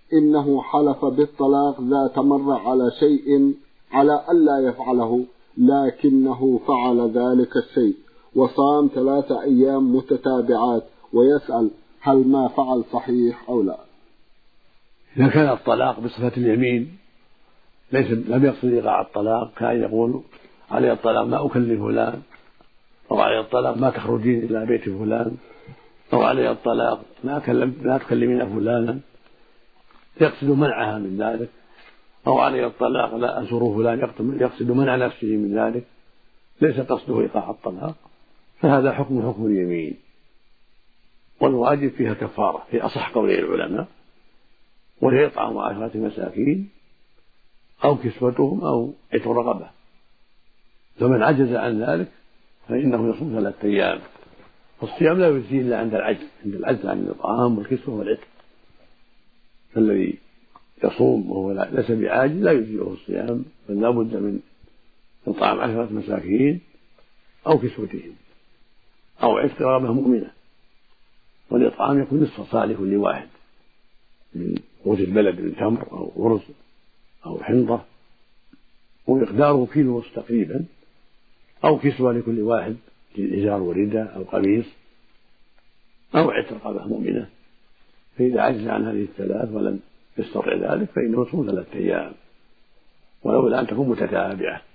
إنه حلف بالطلاق ذات مرة على شيء على ألا يفعله، لكنه فعل ذلك الشيء وصام 3 أيام متتابعات، ويسأل هل ما فعل صحيح أو لا؟ إذا كان الطلاق بصفة اليمين لم يقصد إيقاع الطلاق، كان يقول علي الطلاق ما أكلم فلان، أو علي الطلاق ما تخرجين إلى بيت فلان، أو علي الطلاق لا تكلمين فلانا، يقصد منعها من ذلك، أو علي الطلاق لا أزور فلان، يقصد منع نفسه من ذلك، ليس قصده إيقاع الطلاق، فهذا حكم اليمين، والواجب فيها كفارة في أصح قولي العلماء، وهي إطعام 10 مساكين أو كسوتهم أو عتق رقبة، فمن عجز عن ذلك فإنه يصوم 3 أيام. والصيام لا يجزي إلا عند العجز عن الإطعام والكسوة والعتق، فالذي يصوم وهو ليس بعاجز لا يجزئه الصيام، بل لا بد من إطعام 10 مساكين أو كسوتهم أو عتق رقبة مؤمنة، والإطعام يكون نصف صاع لكل واحد من قوت البلد من تمر أو أرز أو حنطة، ومقداره كيلو ونصف تقريبا، أو كسوة لكل واحد إزار ورداء أو قميص أو عتق رقبة مؤمنة. فإذا عجز عن هذه الثلاث ولم يستطع ذلك فإنه يصوم 3 أيام، ولولا أن تكون متتابعة،